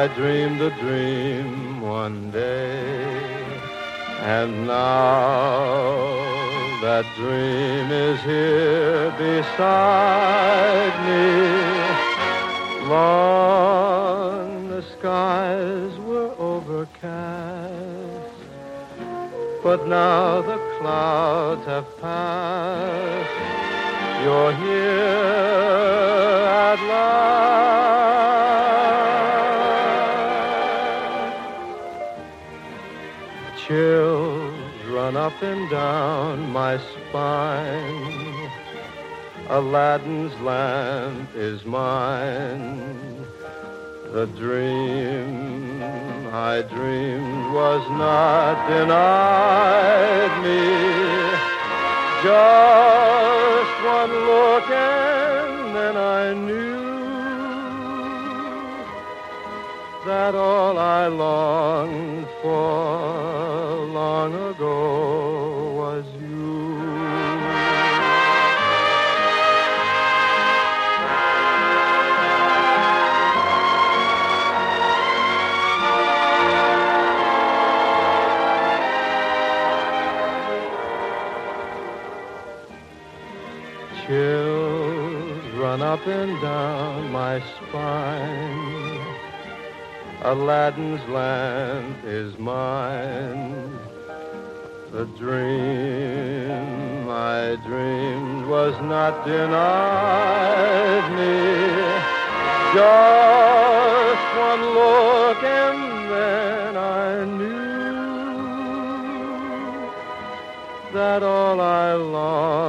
I dreamed a dream one day, and now that dream is here beside me. Long the skies were overcast, but now the clouds have passed. You're here at last. Chills run up and down my spine. Aladdin's lamp is mine. The dream I dreamed was not denied me. Just one look and then I knew that all I longed for long ago was you. Chills run up and down my spine. Aladdin's lamp is mine. The dream I dreamed was not denied me. Just one look and then I knew that all I longed